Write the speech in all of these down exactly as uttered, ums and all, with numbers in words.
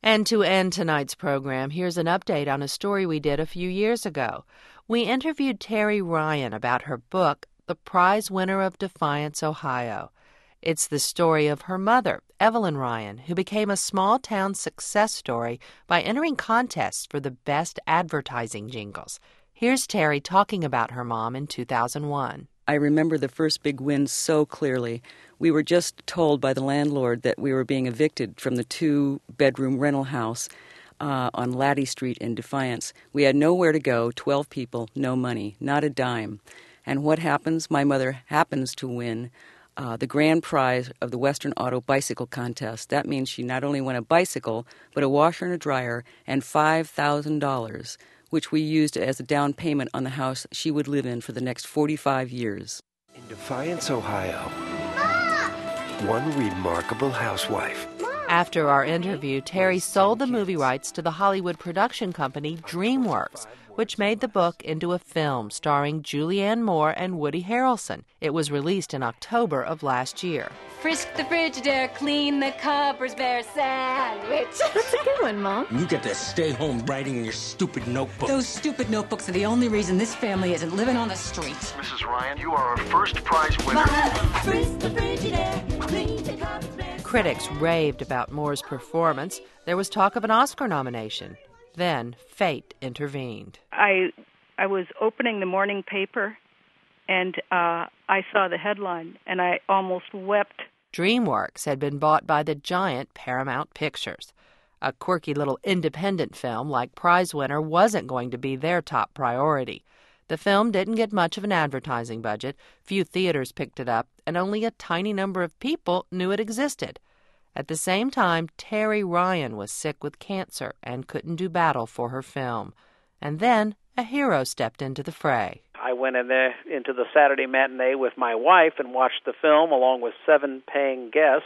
And to end tonight's program, here's an update on a story we did a few years ago. We interviewed Terry Ryan about her book, The Prize Winner of Defiance, Ohio. It's the story of her mother, Evelyn Ryan, who became a small-town success story by entering contests for the best advertising jingles. Here's Terry talking about her mom in two thousand one. I remember the first big win so clearly. We were just told by the landlord that we were being evicted from the two-bedroom rental house uh, on Laddie Street in Defiance. We had nowhere to go, twelve people, no money, not a dime. And what happens? My mother happens to win uh, the grand prize of the Western Auto Bicycle Contest. That means she not only won a bicycle, but a washer and a dryer and five thousand dollars, which we used as a down payment on the house she would live in for the next forty-five years. In Defiance, Ohio, one remarkable housewife. After our interview, Terry sold the movie rights to the Hollywood production company DreamWorks, which made the book into a film starring Julianne Moore and Woody Harrelson. It was released in October of last year. Frisk the Frigidaire, clean the cupboards, bear sandwich. That's a good one, Mom. You get to stay home writing in your stupid notebook. Those stupid notebooks are the only reason this family isn't living on the street. Missus Ryan, you are our first prize winner. Frisk the Frigidaire, clean the cupboards, bear Critics raved about Moore's performance. There was talk of an Oscar nomination. Then fate intervened. I I was opening the morning paper, and uh, I saw the headline, and I almost wept. DreamWorks had been bought by the giant Paramount Pictures. A quirky little independent film like Prize Winner wasn't going to be their top priority. The film didn't get much of an advertising budget, few theaters picked it up, and only a tiny number of people knew it existed. At the same time, Terry Ryan was sick with cancer and couldn't do battle for her film. And then a hero stepped into the fray. I went in there into the Saturday matinee with my wife and watched the film along with seven paying guests.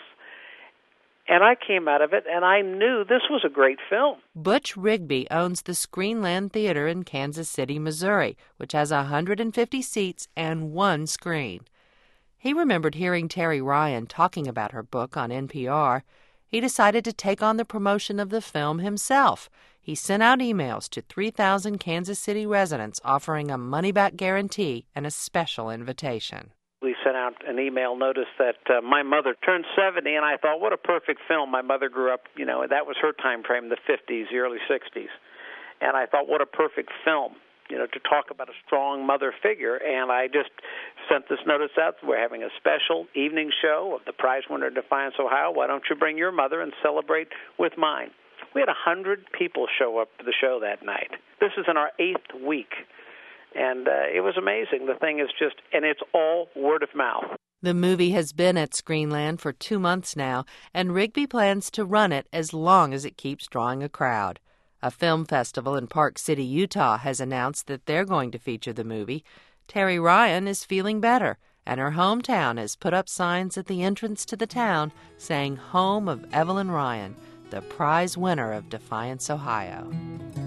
And I came out of it and I knew this was a great film. Butch Rigby owns the Screenland Theater in Kansas City, Missouri, which has one hundred fifty seats and one screen. He remembered hearing Terry Ryan talking about her book on N P R. He decided to take on the promotion of the film himself. He sent out emails to three thousand Kansas City residents offering a money-back guarantee and a special invitation. We sent out an email notice that uh, my mother turned seventy, and I thought, what a perfect film. My mother grew up, you know, that was her time frame, the fifties, the early sixties. And I thought, what a perfect film, you know, to talk about a strong mother figure. And I just sent this notice out. We're having a special evening show of the prize winner of Defiance, Ohio. Why don't you bring your mother and celebrate with mine? We had one hundred people show up to the show that night. This is in our eighth week. And uh, it was amazing. The thing is just, and it's all word of mouth. The movie has been at Screenland for two months now, and Rigby plans to run it as long as it keeps drawing a crowd. A film festival in Park City, Utah has announced that they're going to feature the movie. Terry Ryan is feeling better, and her hometown has put up signs at the entrance to the town saying, "Home of Evelyn Ryan, the prize winner of Defiance, Ohio."